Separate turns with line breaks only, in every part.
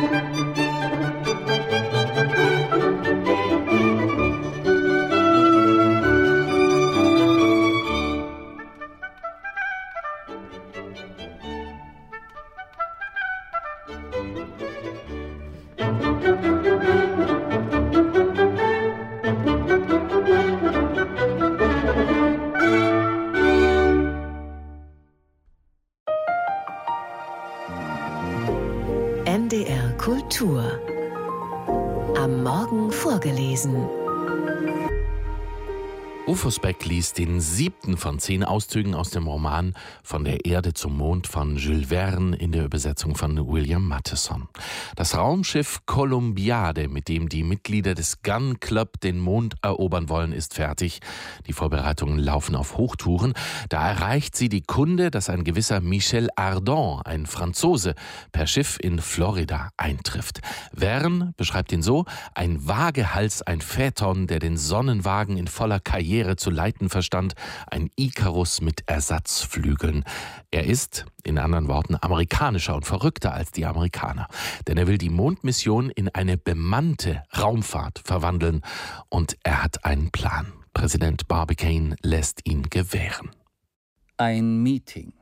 NDR Kultur. Am Morgen vorgelesen.
Rufus Beck liest den 7. von 10 Auszügen aus dem Roman Von der Erde zum Mond von Jules Verne in der Übersetzung von William Matheson. Das Raumschiff Columbiade, mit dem die Mitglieder des Gun Club den Mond erobern wollen, ist fertig. Die Vorbereitungen laufen auf Hochtouren. Da erreicht sie die Kunde, dass ein gewisser Michel Ardan, ein Franzose, per Schiff in Florida eintrifft. Verne beschreibt ihn so: ein Wagehals, ein Phaeton, der den Sonnenwagen in voller Karriere zu leiten verstand, ein Ikarus mit Ersatzflügeln. Er ist, in anderen Worten, amerikanischer und verrückter als die Amerikaner. Denn er will die Mondmission in eine bemannte Raumfahrt verwandeln. Und er hat einen Plan. Präsident Barbicane lässt ihn gewähren.
Ein Meeting.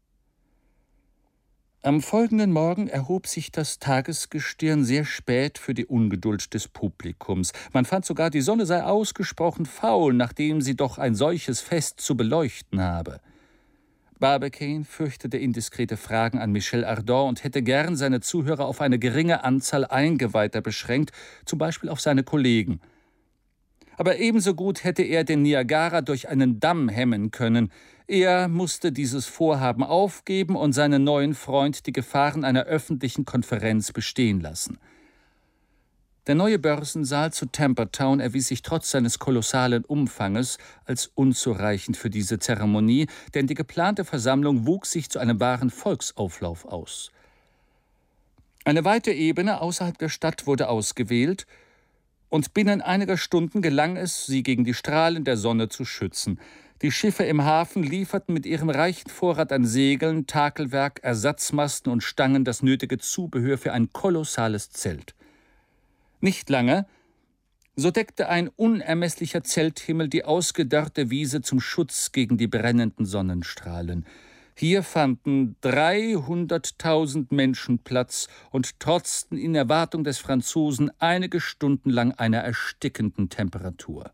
Am folgenden Morgen erhob sich das Tagesgestirn sehr spät für die Ungeduld des Publikums. Man fand sogar, die Sonne sei ausgesprochen faul, nachdem sie doch ein solches Fest zu beleuchten habe. Barbicane fürchtete indiskrete Fragen an Michel Ardan und hätte gern seine Zuhörer auf eine geringe Anzahl Eingeweihter beschränkt, zum Beispiel auf seine Kollegen. Aber ebenso gut hätte er den Niagara durch einen Damm hemmen können. Er musste dieses Vorhaben aufgeben und seinen neuen Freund die Gefahren einer öffentlichen Konferenz bestehen lassen. Der neue Börsensaal zu Tampertown erwies sich trotz seines kolossalen Umfanges als unzureichend für diese Zeremonie, denn die geplante Versammlung wuchs sich zu einem wahren Volksauflauf aus. Eine weite Ebene außerhalb der Stadt wurde ausgewählt, und binnen einiger Stunden gelang es, sie gegen die Strahlen der Sonne zu schützen. Die Schiffe im Hafen lieferten mit ihrem reichen Vorrat an Segeln, Takelwerk, Ersatzmasten und Stangen das nötige Zubehör für ein kolossales Zelt. Nicht lange, so deckte ein unermesslicher Zelthimmel die ausgedörrte Wiese zum Schutz gegen die brennenden Sonnenstrahlen. Hier fanden 300.000 Menschen Platz und trotzten in Erwartung des Franzosen einige Stunden lang einer erstickenden Temperatur.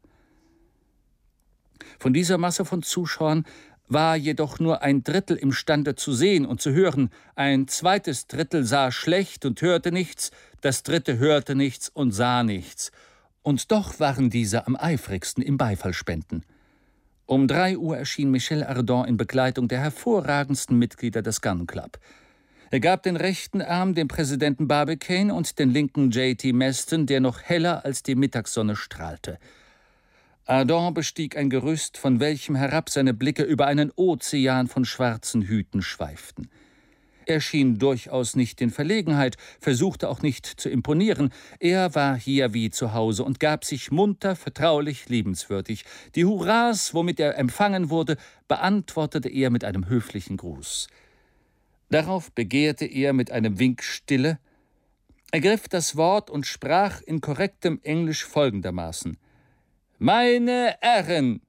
Von dieser Masse von Zuschauern war jedoch nur ein Drittel imstande zu sehen und zu hören. Ein zweites Drittel sah schlecht und hörte nichts, das dritte hörte nichts und sah nichts. Und doch waren diese am eifrigsten im Beifallspenden. Um 3 Uhr erschien Michel Ardan in Begleitung der hervorragendsten Mitglieder des Gun Club. Er gab den rechten Arm dem Präsidenten Barbicane und den linken J.T. Maston, der noch heller als die Mittagssonne strahlte. Ardan bestieg ein Gerüst, von welchem herab seine Blicke über einen Ozean von schwarzen Hüten schweiften. Er schien durchaus nicht in Verlegenheit, versuchte auch nicht zu imponieren. Er war hier wie zu Hause und gab sich munter, vertraulich, liebenswürdig. Die Hurras, womit er empfangen wurde, beantwortete er mit einem höflichen Gruß. Darauf begehrte er mit einem Wink Stille, ergriff das Wort und sprach in korrektem Englisch folgendermaßen: »Meine Herren,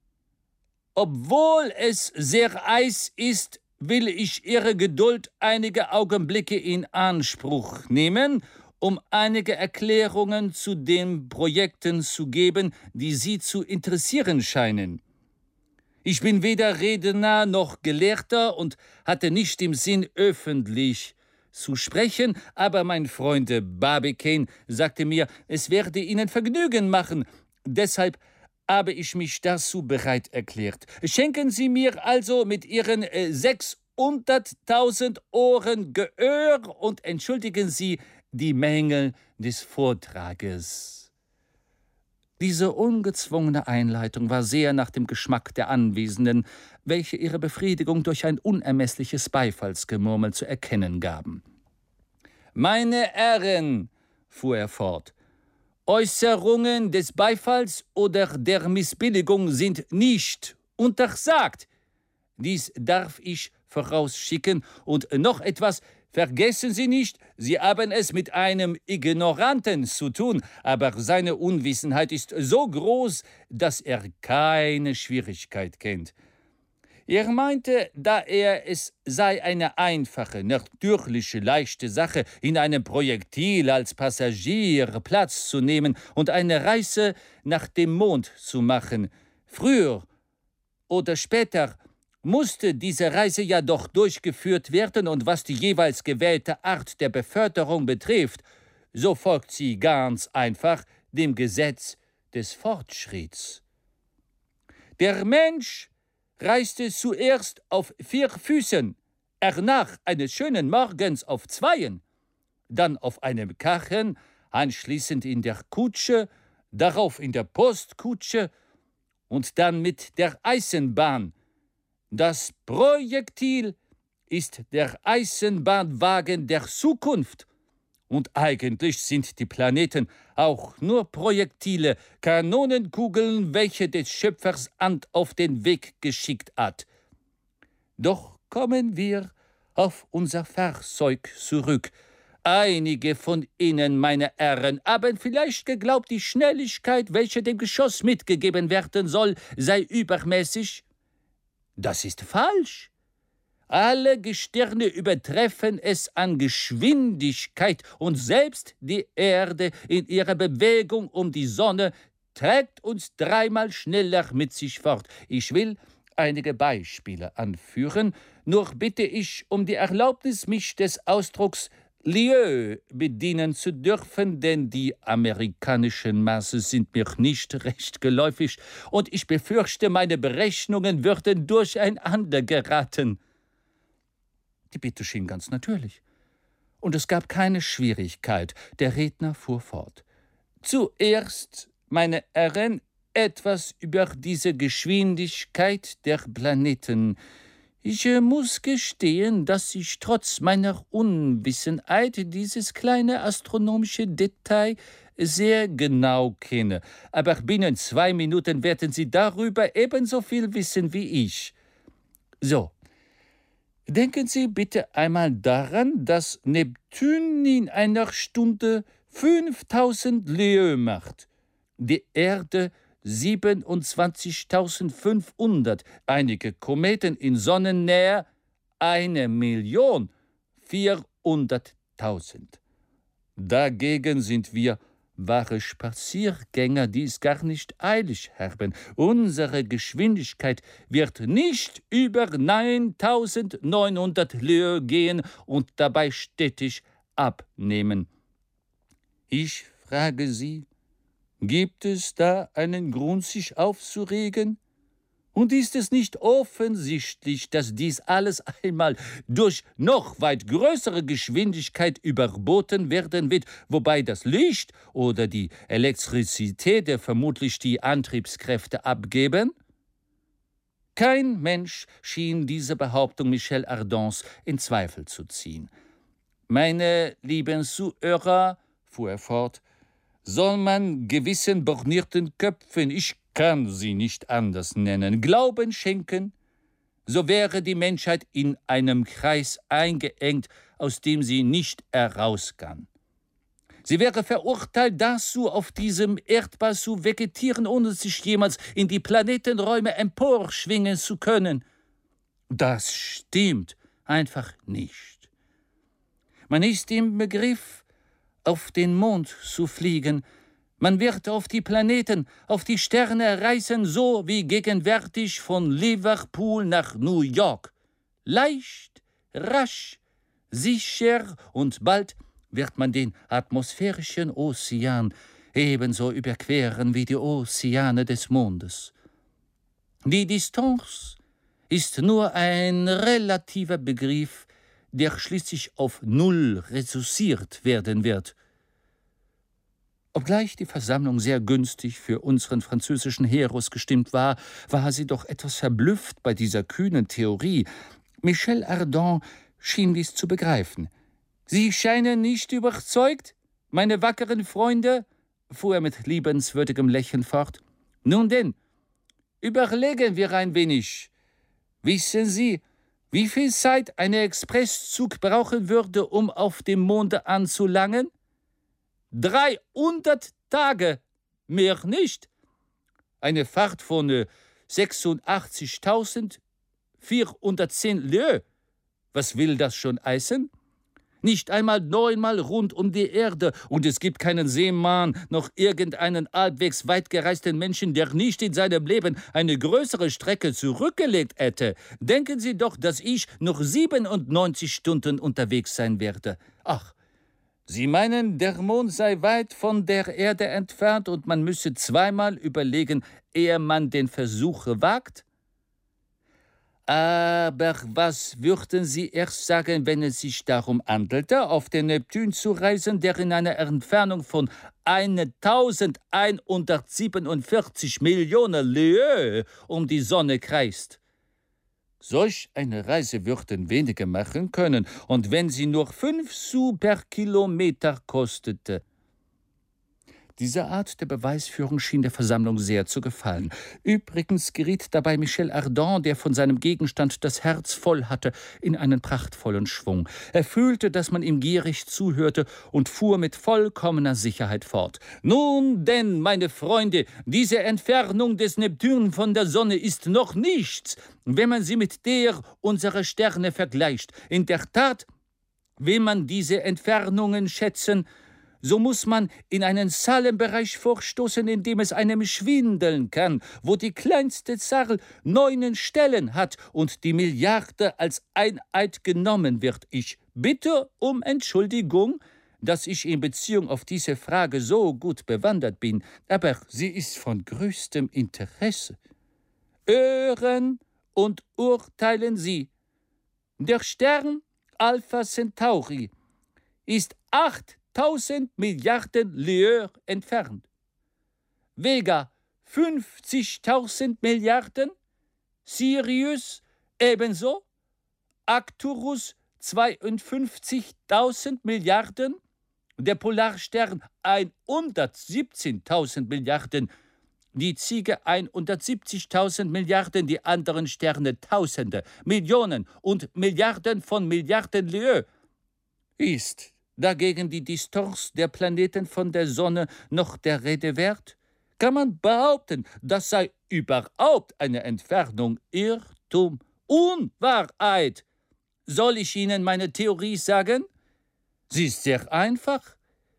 obwohl es sehr heiß ist, will ich Ihre Geduld einige Augenblicke in Anspruch nehmen, um einige Erklärungen zu den Projekten zu geben, die Sie zu interessieren scheinen. Ich bin weder Redner noch Gelehrter und hatte nicht im Sinn, öffentlich zu sprechen, aber mein Freund Barbicane sagte mir, es werde Ihnen Vergnügen machen. Deshalb habe ich mich dazu bereit erklärt. Schenken Sie mir also mit Ihren 600.000 Ohren Gehör und entschuldigen Sie die Mängel des Vortrages.« Diese ungezwungene Einleitung war sehr nach dem Geschmack der Anwesenden, welche ihre Befriedigung durch ein unermessliches Beifallsgemurmel zu erkennen gaben. »Meine Herren«, fuhr er fort, »Äußerungen des Beifalls oder der Missbilligung sind nicht untersagt. Dies darf ich vorausschicken und noch etwas, Vergessen Sie nicht, Sie haben es mit einem Ignoranten zu tun, aber seine Unwissenheit ist so groß, dass er keine Schwierigkeit kennt. Er meinte, es sei eine einfache, natürliche, leichte Sache, in einem Projektil als Passagier Platz zu nehmen und eine Reise nach dem Mond zu machen. Früher oder später musste diese Reise ja doch durchgeführt werden, und was die jeweils gewählte Art der Beförderung betrifft, so folgt sie ganz einfach dem Gesetz des Fortschritts. Der Mensch reiste zuerst auf 4 Füßen, hernach eines schönen Morgens auf 2, dann auf einem Karren, anschließend in der Kutsche, darauf in der Postkutsche und dann mit der Eisenbahn. Das Projektil ist der Eisenbahnwagen der Zukunft. Und eigentlich sind die Planeten auch nur Projektile, Kanonenkugeln, welche des Schöpfers Hand auf den Weg geschickt hat. Doch kommen wir auf unser Fahrzeug zurück. Einige von Ihnen, meine Herren, haben vielleicht geglaubt, die Schnelligkeit, welche dem Geschoss mitgegeben werden soll, sei übermäßig. Das ist falsch. Alle Gestirne übertreffen es an Geschwindigkeit, und selbst die Erde in ihrer Bewegung um die Sonne trägt uns 3-mal schneller mit sich fort. Ich will einige Beispiele anführen, nur bitte ich um die Erlaubnis, mich des Ausdrucks Lieu bedienen zu dürfen, denn die amerikanischen Maße sind mir nicht recht geläufig, und ich befürchte, meine Berechnungen würden durcheinander geraten. Die Bitte schien ganz natürlich, und es gab keine Schwierigkeit. Der Redner fuhr fort. Zuerst, meine Herren, etwas über diese Geschwindigkeit der Planeten. Ich muss gestehen, dass ich trotz meiner Unwissenheit dieses kleine astronomische Detail sehr genau kenne. Aber binnen 2 Minuten werden Sie darüber ebenso viel wissen wie ich. So, denken Sie bitte einmal daran, dass Neptun in einer Stunde 5000 Lieues macht, die Erde 27.500, einige Kometen in Sonnennähe 1.400.000. Dagegen sind wir wahre Spaziergänger, die es gar nicht eilig haben. Unsere Geschwindigkeit wird nicht über 9.900 Lieues gehen und dabei stetig abnehmen. Ich frage Sie, gibt es da einen Grund, sich aufzuregen? Und ist es nicht offensichtlich, dass dies alles einmal durch noch weit größere Geschwindigkeit überboten werden wird, wobei das Licht oder die Elektrizität vermutlich die Antriebskräfte abgeben? Kein Mensch schien diese Behauptung Michel Ardens in Zweifel zu ziehen. Meine lieben Zuhörer, fuhr er fort, soll man gewissen bornierten Köpfen, ich kann sie nicht anders nennen, Glauben schenken, so wäre die Menschheit in einem Kreis eingeengt, aus dem sie nicht heraus kann. Sie wäre verurteilt dazu, auf diesem Erdball zu vegetieren, ohne sich jemals in die Planetenräume emporschwingen zu können. Das stimmt einfach nicht. Man ist im Begriff, auf den Mond zu fliegen. Man wird auf die Planeten, auf die Sterne reisen, so wie gegenwärtig von Liverpool nach New York. Leicht, rasch, sicher, und bald wird man den atmosphärischen Ozean ebenso überqueren wie die Ozeane des Mondes. Die Distanz ist nur ein relativer Begriff, der schließlich auf Null reduziert werden wird. Obgleich die Versammlung sehr günstig für unseren französischen Heros gestimmt war, war sie doch etwas verblüfft bei dieser kühnen Theorie. Michel Ardan schien dies zu begreifen. »Sie scheinen nicht überzeugt, meine wackeren Freunde?« fuhr er mit liebenswürdigem Lächeln fort. »Nun denn, überlegen wir ein wenig. Wissen Sie, wie viel Zeit ein Expresszug brauchen würde, um auf dem Monde anzulangen? 300 Tage, mehr nicht. Eine Fahrt von 86.410 Lieues. Was will das schon heißen? Nicht einmal 9-mal rund um die Erde. Und es gibt keinen Seemann, noch irgendeinen halbwegs weit gereisten Menschen, der nicht in seinem Leben eine größere Strecke zurückgelegt hätte. Denken Sie doch, dass ich noch 97 Stunden unterwegs sein werde. Ach, Sie meinen, der Mond sei weit von der Erde entfernt und man müsse zweimal überlegen, ehe man den Versuch wagt? Aber was würden Sie erst sagen, wenn es sich darum handelte, auf den Neptun zu reisen, der in einer Entfernung von 1147 Millionen Lieues um die Sonne kreist? Solch eine Reise würden wenige machen können, und wenn sie nur 5 Sous per Kilometer kostete. Diese Art der Beweisführung schien der Versammlung sehr zu gefallen. Übrigens geriet dabei Michel Ardan, der von seinem Gegenstand das Herz voll hatte, in einen prachtvollen Schwung. Er fühlte, dass man ihm gierig zuhörte und fuhr mit vollkommener Sicherheit fort. Nun denn, meine Freunde, diese Entfernung des Neptun von der Sonne ist noch nichts, wenn man sie mit der unserer Sterne vergleicht. In der Tat, will man diese Entfernungen schätzen, so muss man in einen Zahlenbereich vorstoßen, in dem es einem schwindeln kann, wo die kleinste Zahl 9 Stellen hat und die Milliarde als Einheit genommen wird. Ich bitte um Entschuldigung, dass ich in Beziehung auf diese Frage so gut bewandert bin, aber sie ist von größtem Interesse. Hören und urteilen Sie. Der Stern Alpha Centauri ist 8.000 Milliarden Lieues entfernt. Vega 50.000 Milliarden, Sirius ebenso, Arcturus 52.000 Milliarden, der Polarstern 117.000 Milliarden, die Ziege 170.000 Milliarden, die anderen Sterne Tausende, Millionen und Milliarden von Milliarden Lieues. Ist dagegen die Distanz der Planeten von der Sonne noch der Rede wert? Kann man behaupten, das sei überhaupt eine Entfernung, Irrtum, Unwahrheit? Soll ich Ihnen meine Theorie sagen? Sie ist sehr einfach.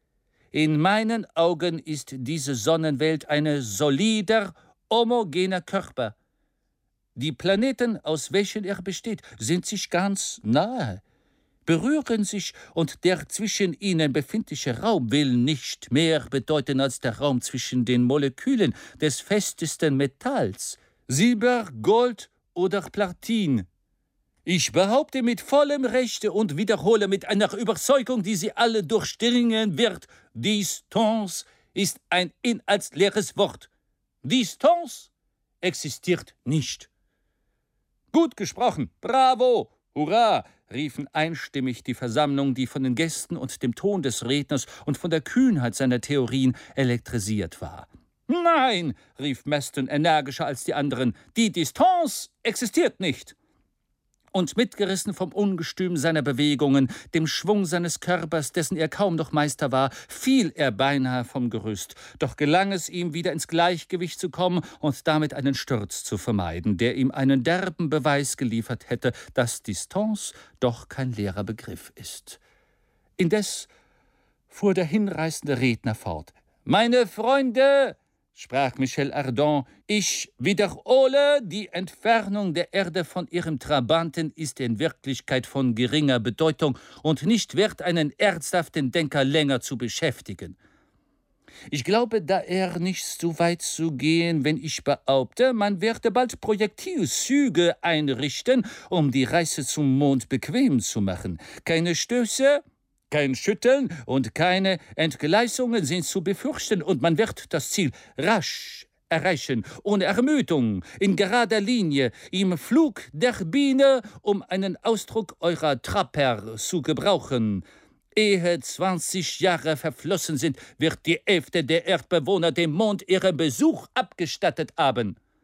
In meinen Augen ist diese Sonnenwelt ein solider, homogener Körper. Die Planeten, aus welchen er besteht, sind sich ganz nahe, berühren sich, und der zwischen ihnen befindliche Raum will nicht mehr bedeuten als der Raum zwischen den Molekülen des festesten Metalls, Silber, Gold oder Platin. Ich behaupte mit vollem Rechte und wiederhole mit einer Überzeugung, die Sie alle durchdringen wird, Distanz ist ein inhaltsleeres Wort. Distanz existiert nicht. Gut gesprochen, bravo, hurra, riefen einstimmig die Versammlung, die von den Gästen und dem Ton des Redners und von der Kühnheit seiner Theorien elektrisiert war. Nein, rief Maston energischer als die anderen, die Distanz existiert nicht. Und mitgerissen vom Ungestüm seiner Bewegungen, dem Schwung seines Körpers, dessen er kaum noch Meister war, fiel er beinahe vom Gerüst. Doch gelang es ihm, wieder ins Gleichgewicht zu kommen und damit einen Sturz zu vermeiden, der ihm einen derben Beweis geliefert hätte, dass Distanz doch kein leerer Begriff ist. Indes fuhr der hinreißende Redner fort. »Meine Freunde«, sprach Michel Ardan, »ich wiederhole, die Entfernung der Erde von ihrem Trabanten ist in Wirklichkeit von geringer Bedeutung und nicht wert, einen ernsthaften Denker länger zu beschäftigen. Ich glaube daher nicht so weit zu gehen, wenn ich behaupte, man werde bald Projektilzüge einrichten, um die Reise zum Mond bequem zu machen. Keine Stöße, kein Schütteln und keine Entgleisungen sind zu befürchten, und man wird das Ziel rasch erreichen, ohne Ermüdung, in gerader Linie, im Flug der Biene, um einen Ausdruck eurer Trapper zu gebrauchen. Ehe 20 Jahre verflossen sind, wird die Hälfte der Erdbewohner dem Mond ihren Besuch abgestattet haben.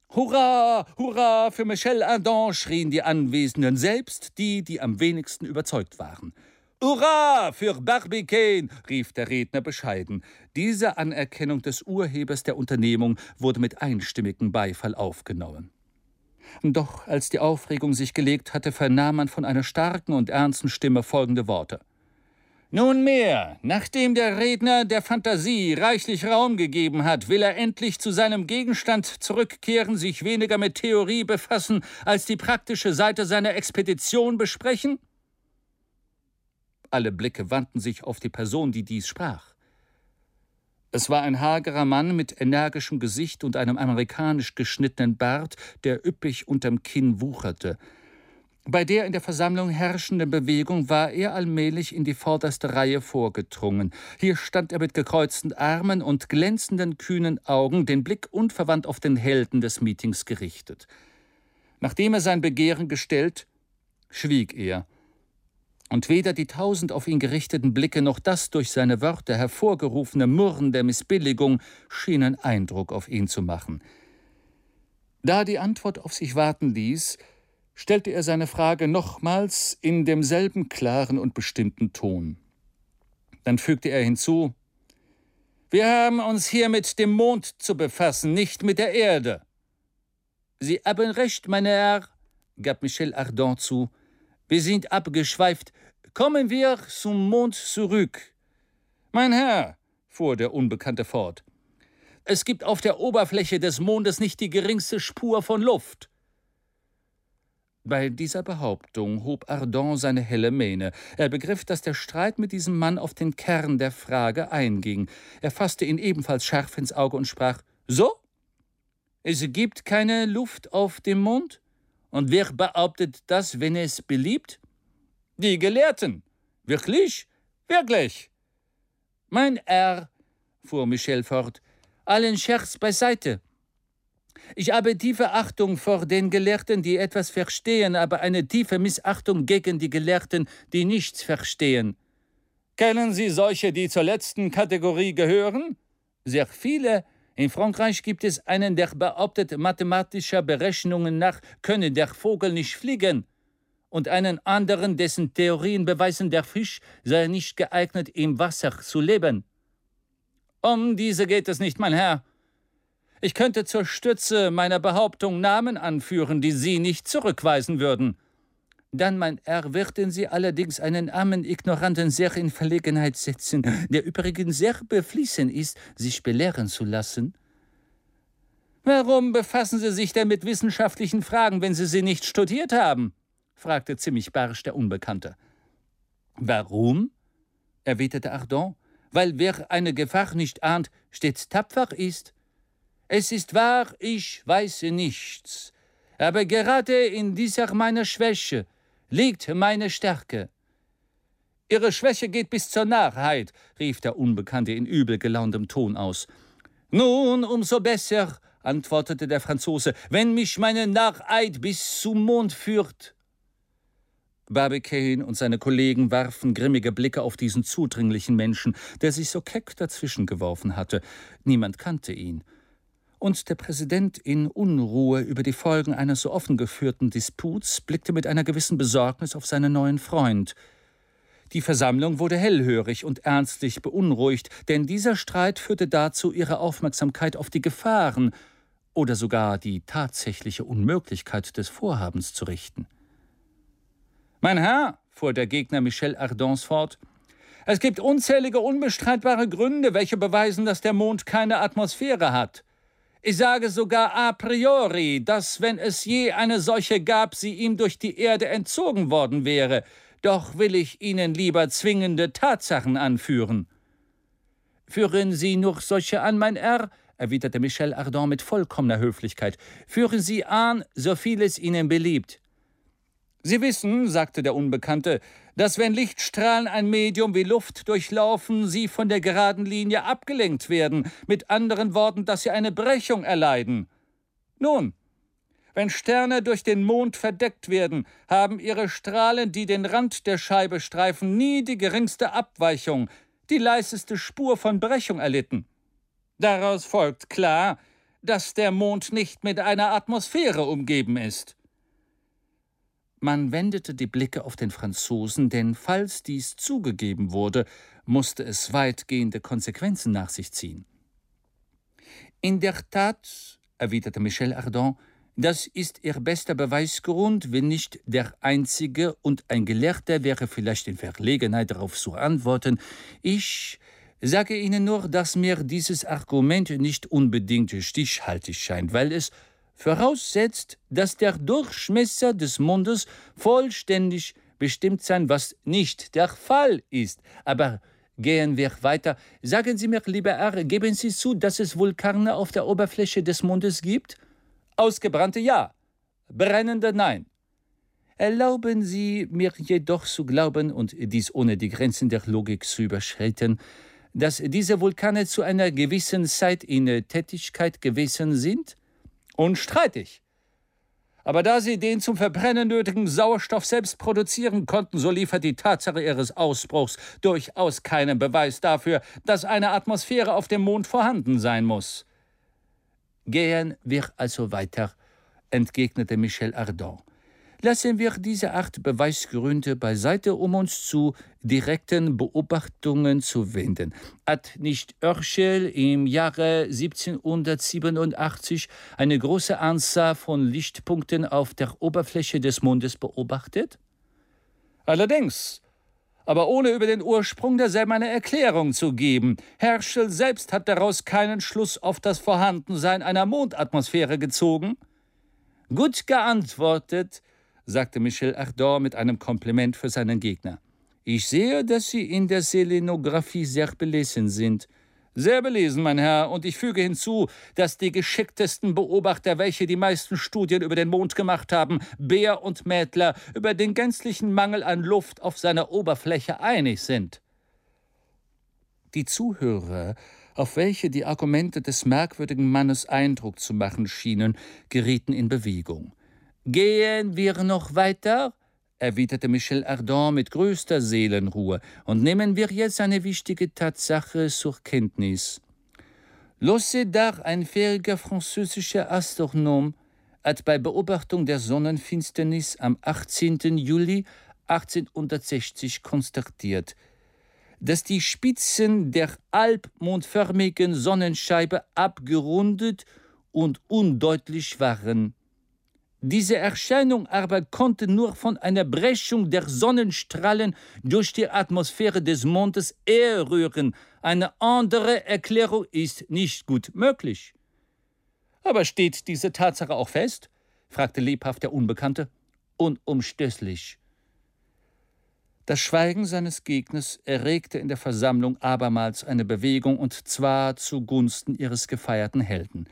Hurra, hurra für Michel Ardan, schrien die Anwesenden, selbst die, die am wenigsten überzeugt waren. Hurra für Barbicane, rief der Redner bescheiden. Diese Anerkennung des Urhebers der Unternehmung wurde mit einstimmigem Beifall aufgenommen. Doch als die Aufregung sich gelegt hatte, vernahm man von einer starken und ernsten Stimme folgende Worte. Nunmehr, nachdem der Redner der Fantasie reichlich Raum gegeben hat, will er endlich zu seinem Gegenstand zurückkehren, sich weniger mit Theorie befassen, als die praktische Seite seiner Expedition besprechen? Alle Blicke wandten sich auf die Person, die dies sprach. Es war ein hagerer Mann mit energischem Gesicht und einem amerikanisch geschnittenen Bart, der üppig unterm Kinn wucherte. Bei der in der Versammlung herrschenden Bewegung war er allmählich in die vorderste Reihe vorgedrungen. Hier stand er mit gekreuzten Armen und glänzenden, kühnen Augen, den Blick unverwandt auf den Helden des Meetings gerichtet. Nachdem er sein Begehren gestellt, schwieg er. Und weder die 1000 auf ihn gerichteten Blicke noch das durch seine Wörter hervorgerufene Murren der Missbilligung schienen Eindruck auf ihn zu machen. Da die Antwort auf sich warten ließ, stellte er seine Frage nochmals in demselben klaren und bestimmten Ton. Dann fügte er hinzu: Wir haben uns hier mit dem Mond zu befassen, nicht mit der Erde. Sie haben recht, mein Herr, gab Michel Ardan zu. Wir sind abgeschweift. Kommen wir zum Mond zurück. Mein Herr, fuhr der Unbekannte fort, es gibt auf der Oberfläche des Mondes nicht die geringste Spur von Luft. Bei dieser Behauptung hob Ardan seine helle Mähne. Er begriff, dass der Streit mit diesem Mann auf den Kern der Frage einging. Er fasste ihn ebenfalls scharf ins Auge und sprach: So? Es gibt keine Luft auf dem Mond? Und wer behauptet das, wenn es beliebt? Die Gelehrten. Wirklich? Wirklich? Mein Herr, fuhr Michel fort, allen Scherz beiseite. Ich habe tiefe Achtung vor den Gelehrten, die etwas verstehen, aber eine tiefe Missachtung gegen die Gelehrten, die nichts verstehen. Kennen Sie solche, die zur letzten Kategorie gehören? Sehr viele. In Frankreich gibt es einen, der behauptet, mathematischer Berechnungen nach könne der Vogel nicht fliegen, und einen anderen, dessen Theorien beweisen, der Fisch sei nicht geeignet, im Wasser zu leben. Um diese geht es nicht, mein Herr. Ich könnte zur Stütze meiner Behauptung Namen anführen, die Sie nicht zurückweisen würden. Dann, mein Herr, werden Sie allerdings einen armen Ignoranten sehr in Verlegenheit setzen, der übrigens sehr beflissen ist, sich belehren zu lassen. Warum befassen Sie sich denn mit wissenschaftlichen Fragen, wenn Sie sie nicht studiert haben? Fragte ziemlich barsch der Unbekannte. Warum? Erwiderte Ardan. Weil wer eine Gefahr nicht ahnt, stets tapfer ist. Es ist wahr, ich weiß nichts. Aber gerade in dieser meiner Schwäche liegt meine Stärke. Ihre Schwäche geht bis zur Narrheit, rief der Unbekannte in übel gelauntem Ton aus. Nun, umso besser, antwortete der Franzose, wenn mich meine Narrheit bis zum Mond führt. Barbicane und seine Kollegen warfen grimmige Blicke auf diesen zudringlichen Menschen, der sich so keck dazwischen geworfen hatte. Niemand kannte ihn. Und der Präsident in Unruhe über die Folgen eines so offen geführten Disputs blickte mit einer gewissen Besorgnis auf seinen neuen Freund. Die Versammlung wurde hellhörig und ernstlich beunruhigt, denn dieser Streit führte dazu, ihre Aufmerksamkeit auf die Gefahren oder sogar die tatsächliche Unmöglichkeit des Vorhabens zu richten. »Mein Herr«, fuhr der Gegner Michel Ardans fort, »es gibt unzählige unbestreitbare Gründe, welche beweisen, dass der Mond keine Atmosphäre hat. Ich sage sogar a priori, dass, wenn es je eine solche gab, sie ihm durch die Erde entzogen worden wäre. Doch will ich Ihnen lieber zwingende Tatsachen anführen.« »Führen Sie nur solche an, mein Herr«, erwiderte Michel Ardan mit vollkommener Höflichkeit. »Führen Sie an, so viel es Ihnen beliebt.« »Sie wissen«, sagte der Unbekannte, »dass wenn Lichtstrahlen ein Medium wie Luft durchlaufen, sie von der geraden Linie abgelenkt werden, mit anderen Worten, dass sie eine Brechung erleiden. Nun, wenn Sterne durch den Mond verdeckt werden, haben ihre Strahlen, die den Rand der Scheibe streifen, nie die geringste Abweichung, die leiseste Spur von Brechung erlitten. Daraus folgt klar, dass der Mond nicht mit einer Atmosphäre umgeben ist. Man wendete die Blicke auf den Franzosen, denn falls dies zugegeben wurde, musste es weitgehende Konsequenzen nach sich ziehen. »In der Tat«, erwiderte Michel Ardan, »das ist Ihr bester Beweisgrund, wenn nicht der einzige, und ein Gelehrter wäre vielleicht in Verlegenheit, darauf zu antworten. Ich sage Ihnen nur, dass mir dieses Argument nicht unbedingt stichhaltig scheint, weil es voraussetzt, dass der Durchmesser des Mondes vollständig bestimmt sein, was nicht der Fall ist. Aber gehen wir weiter. Sagen Sie mir, lieber Herr, geben Sie zu, dass es Vulkane auf der Oberfläche des Mondes gibt? Ausgebrannte ja, brennende nein. Erlauben Sie mir jedoch zu glauben, und dies ohne die Grenzen der Logik zu überschreiten, dass diese Vulkane zu einer gewissen Zeit in Tätigkeit gewesen sind? Unstreitig. Aber da sie den zum Verbrennen nötigen Sauerstoff selbst produzieren konnten, so liefert die Tatsache ihres Ausbruchs durchaus keinen Beweis dafür, dass eine Atmosphäre auf dem Mond vorhanden sein muss. Gehen wir also weiter, entgegnete Michel Ardan. Lassen wir diese Art Beweisgründe beiseite, um uns zu direkten Beobachtungen zu wenden. Hat nicht Herschel im Jahre 1787 eine große Anzahl von Lichtpunkten auf der Oberfläche des Mondes beobachtet? Allerdings, aber ohne über den Ursprung derselben eine Erklärung zu geben. Herschel selbst hat daraus keinen Schluss auf das Vorhandensein einer Mondatmosphäre gezogen. Gut geantwortet, sagte Michel Ardan mit einem Kompliment für seinen Gegner. Ich sehe, dass Sie in der Selenographie sehr belesen sind. Sehr belesen, mein Herr, und ich füge hinzu, dass die geschicktesten Beobachter, welche die meisten Studien über den Mond gemacht haben, Beer und Mädler, über den gänzlichen Mangel an Luft auf seiner Oberfläche einig sind. Die Zuhörer, auf welche die Argumente des merkwürdigen Mannes Eindruck zu machen schienen, gerieten in Bewegung. »Gehen wir noch weiter?« erwiderte Michel Ardan mit größter Seelenruhe, »und nehmen wir jetzt eine wichtige Tatsache zur Kenntnis. L'Océdar, ein fähiger französischer Astronom, hat bei Beobachtung der Sonnenfinsternis am 18. Juli 1860 konstatiert, dass die Spitzen der halbmondförmigen Sonnenscheibe abgerundet und undeutlich waren. Diese Erscheinung aber konnte nur von einer Brechung der Sonnenstrahlen durch die Atmosphäre des Mondes herrühren. Eine andere Erklärung ist nicht gut möglich. »Aber steht diese Tatsache auch fest?« fragte lebhaft der Unbekannte. »Unumstößlich.« Das Schweigen seines Gegners erregte in der Versammlung abermals eine Bewegung, und zwar zugunsten ihres gefeierten Helden.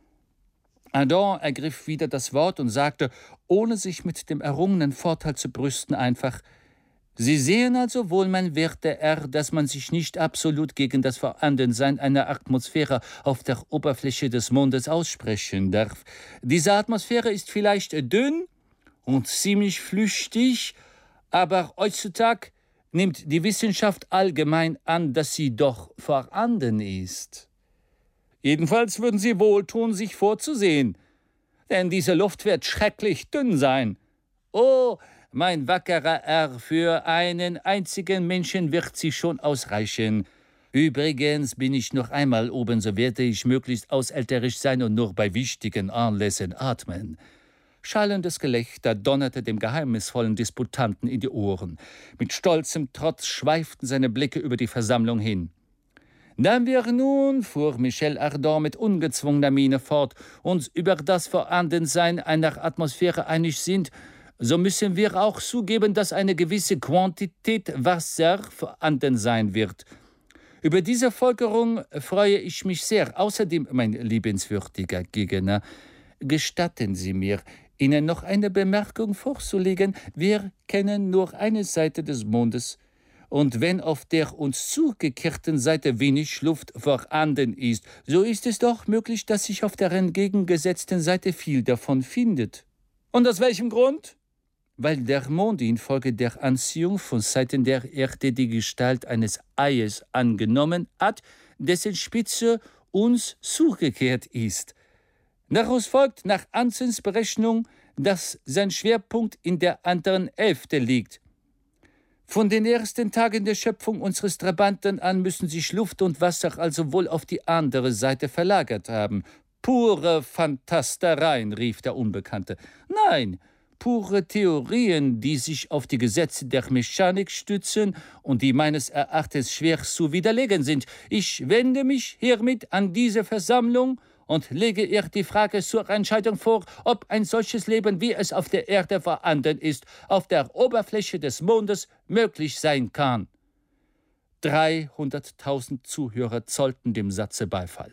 Ardan ergriff wieder das Wort und sagte, ohne sich mit dem errungenen Vorteil zu brüsten, einfach: »Sie sehen also wohl, mein werter Herr, dass man sich nicht absolut gegen das Vorhandensein einer Atmosphäre auf der Oberfläche des Mondes aussprechen darf. Diese Atmosphäre ist vielleicht dünn und ziemlich flüchtig, aber heutzutage nimmt die Wissenschaft allgemein an, dass sie doch vorhanden ist. Jedenfalls würden Sie wohltun, sich vorzusehen, denn diese Luft wird schrecklich dünn sein. Oh, mein wackerer Herr, für einen einzigen Menschen wird sie schon ausreichen. Übrigens bin ich noch einmal oben, so werde ich möglichst aushälterisch sein und nur bei wichtigen Anlässen atmen.« Schallendes Gelächter donnerte dem geheimnisvollen Disputanten in die Ohren. Mit stolzem Trotz schweiften seine Blicke über die Versammlung hin. »Da wir nun«, fuhr Michel Ardan mit ungezwungener Miene fort, »uns über das Vorhandensein einer Atmosphäre einig sind, so müssen wir auch zugeben, dass eine gewisse Quantität Wasser vorhanden sein wird. Über diese Folgerung freue ich mich sehr. Außerdem, mein liebenswürdiger Gegner, gestatten Sie mir, Ihnen noch eine Bemerkung vorzulegen. Wir kennen nur eine Seite des Mondes. Und wenn auf der uns zugekehrten Seite wenig Luft vorhanden ist, so ist es doch möglich, dass sich auf der entgegengesetzten Seite viel davon findet. Und aus welchem Grund? Weil der Mond infolge der Anziehung von Seiten der Erde die Gestalt eines Eies angenommen hat, dessen Spitze uns zugekehrt ist. Daraus folgt nach Anzens Berechnung, dass sein Schwerpunkt in der anderen Hälfte liegt. Von den ersten Tagen der Schöpfung unseres Trabanten an müssen sich Luft und Wasser also wohl auf die andere Seite verlagert haben. Pure Fantastereien, rief der Unbekannte. Nein, pure Theorien, die sich auf die Gesetze der Mechanik stützen und die meines Erachtens schwer zu widerlegen sind. Ich wende mich hiermit an diese Versammlung und lege ihr die Frage zur Entscheidung vor, ob ein solches Leben, wie es auf der Erde vorhanden ist, auf der Oberfläche des Mondes möglich sein kann. 300.000 Zuhörer zollten dem Satze Beifall.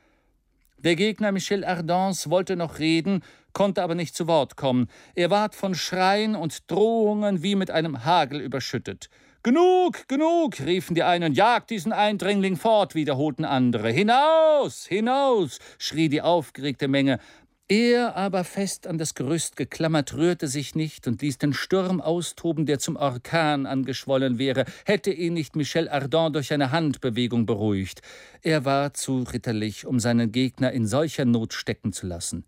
Der Gegner Michel Ardens wollte noch reden, konnte aber nicht zu Wort kommen. Er ward von Schreien und Drohungen wie mit einem Hagel überschüttet. »Genug, genug«, riefen die einen. »Jagt diesen Eindringling fort«, wiederholten andere. »Hinaus, hinaus«, schrie die aufgeregte Menge. Er aber, fest an das Gerüst geklammert, rührte sich nicht und ließ den Sturm austoben, der zum Orkan angeschwollen wäre, hätte ihn nicht Michel Ardan durch eine Handbewegung beruhigt. Er war zu ritterlich, um seinen Gegner in solcher Not stecken zu lassen.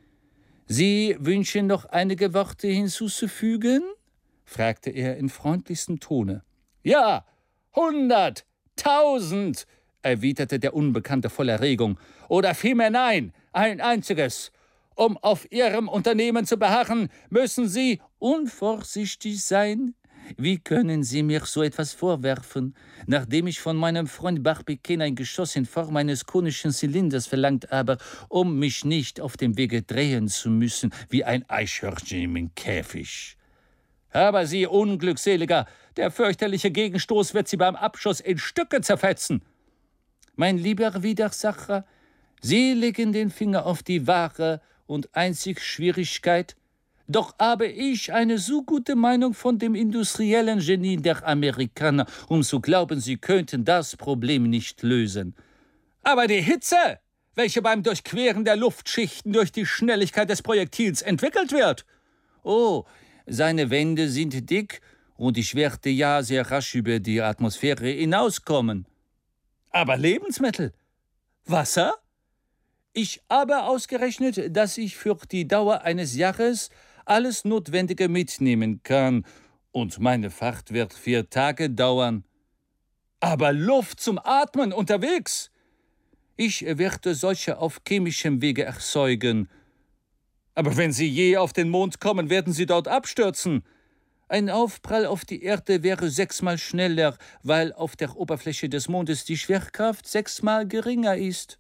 »Sie wünschen noch einige Worte hinzuzufügen?« fragte er in freundlichstem Tone. »Ja, 100, 1000«, erwiderte der Unbekannte voll Erregung. »Oder vielmehr nein, ein einziges. Um auf Ihrem Unternehmen zu beharren, müssen Sie unvorsichtig sein. Wie können Sie mir so etwas vorwerfen, nachdem ich von meinem Freund Barbicane ein Geschoss in Form eines konischen Zylinders verlangt habe, um mich nicht auf dem Wege drehen zu müssen, wie ein Eichhörnchen im Käfig? Aber Sie, Unglückseliger, der fürchterliche Gegenstoß wird Sie beim Abschuss in Stücke zerfetzen. Mein lieber Widersacher, Sie legen den Finger auf die wahre und einzig Schwierigkeit. Doch habe ich eine so gute Meinung von dem industriellen Genie der Amerikaner, um zu glauben, sie könnten das Problem nicht lösen. Aber die Hitze, welche beim Durchqueren der Luftschichten durch die Schnelligkeit des Projektils entwickelt wird. Oh, seine Wände sind dick und ich werde ja sehr rasch über die Atmosphäre hinauskommen. Aber Lebensmittel? Wasser? Ich habe ausgerechnet, dass ich für die Dauer eines Jahres alles Notwendige mitnehmen kann, und meine Fahrt wird 4 Tage dauern. Aber Luft zum Atmen unterwegs? Ich werde solche auf chemischem Wege erzeugen. Aber wenn Sie je auf den Mond kommen, werden Sie dort abstürzen. Ein Aufprall auf die Erde wäre 6-mal schneller, weil auf der Oberfläche des Mondes die Schwerkraft 6-mal geringer ist.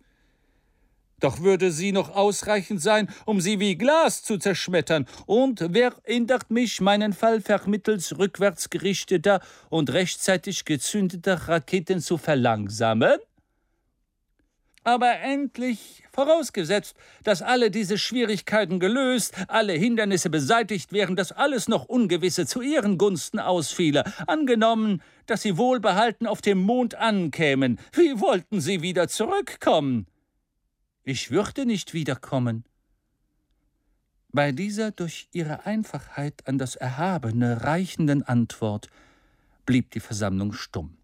Doch würde sie noch ausreichend sein, um sie wie Glas zu zerschmettern. Und wer hindert mich, meinen Fall vermittels rückwärts gerichteter und rechtzeitig gezündeter Raketen zu verlangsamen? Aber endlich, vorausgesetzt, dass alle diese Schwierigkeiten gelöst, alle Hindernisse beseitigt wären, dass alles noch Ungewisse zu ihren Gunsten ausfiele, angenommen, dass sie wohlbehalten auf dem Mond ankämen, wie wollten sie wieder zurückkommen? Ich würde nicht wiederkommen. Bei dieser durch ihre Einfachheit an das Erhabene reichenden Antwort blieb die Versammlung stumm.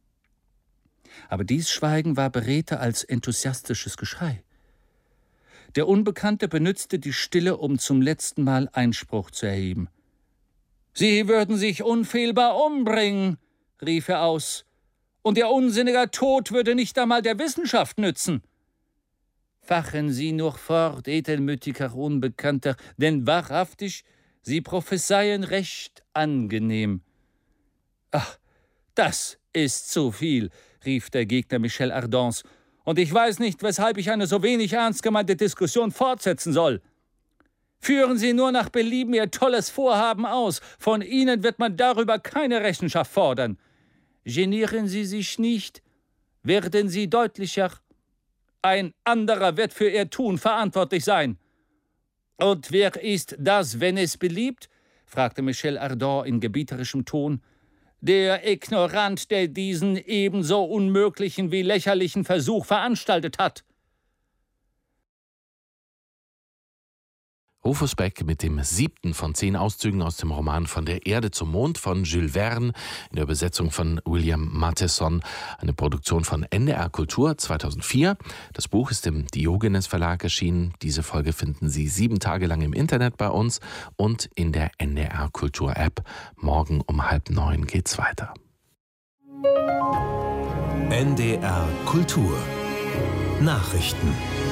Aber dies Schweigen war beredter als enthusiastisches Geschrei. Der Unbekannte benützte die Stille, um zum letzten Mal Einspruch zu erheben. »Sie würden sich unfehlbar umbringen«, rief er aus, »und Ihr unsinniger Tod würde nicht einmal der Wissenschaft nützen.« »Fachen Sie nur fort, edelmütiger Unbekannter, denn wahrhaftig, Sie prophezeien recht angenehm.« »Ach, das ist zu viel«, rief der Gegner Michel Ardens, »und ich weiß nicht, weshalb ich eine so wenig ernst gemeinte Diskussion fortsetzen soll. Führen Sie nur nach Belieben Ihr tolles Vorhaben aus, von Ihnen wird man darüber keine Rechenschaft fordern. Genieren Sie sich nicht, werden Sie deutlicher. Ein anderer wird für Ihr Tun verantwortlich sein.« »Und wer ist das, wenn es beliebt?« fragte Michel Ardan in gebieterischem Ton. »Der Ignorant, der diesen ebenso unmöglichen wie lächerlichen Versuch veranstaltet hat.«
Rufus Beck mit dem 7. von 10 Auszügen aus dem Roman Von der Erde zum Mond von Jules Verne in der Übersetzung von William Matheson, eine Produktion von NDR Kultur 2004. Das Buch ist im Diogenes Verlag erschienen. Diese Folge finden Sie 7 Tage lang im Internet bei uns und in der NDR Kultur App. Morgen um 8:30 geht's weiter.
NDR Kultur Nachrichten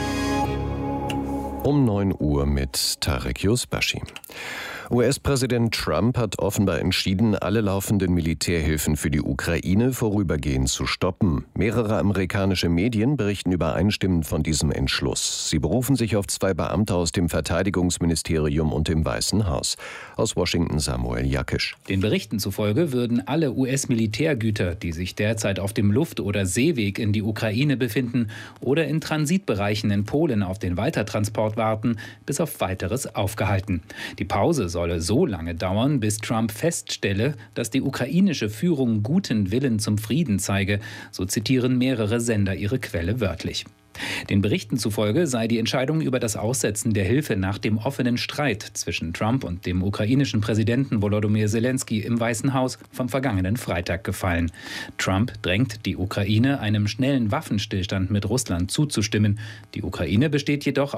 Um 9 Uhr mit Tarek Yusbashi. US-Präsident Trump hat offenbar entschieden, alle laufenden Militärhilfen für die Ukraine vorübergehend zu stoppen. Mehrere amerikanische Medien berichten übereinstimmend von diesem Entschluss. Sie berufen sich auf 2 Beamte aus dem Verteidigungsministerium und dem Weißen Haus. Aus Washington Samuel Jakisch.
Den Berichten zufolge würden alle US-Militärgüter, die sich derzeit auf dem Luft- oder Seeweg in die Ukraine befinden oder in Transitbereichen in Polen auf den Weitertransport warten, bis auf Weiteres aufgehalten. Die Pause solle so lange dauern, bis Trump feststelle, dass die ukrainische Führung guten Willen zum Frieden zeige. So zitieren mehrere Sender ihre Quelle wörtlich. Den Berichten zufolge sei die Entscheidung über das Aussetzen der Hilfe nach dem offenen Streit zwischen Trump und dem ukrainischen Präsidenten Volodymyr Zelensky im Weißen Haus vom vergangenen Freitag gefallen. Trump drängt die Ukraine, einem schnellen Waffenstillstand mit Russland zuzustimmen. Die Ukraine besteht jedoch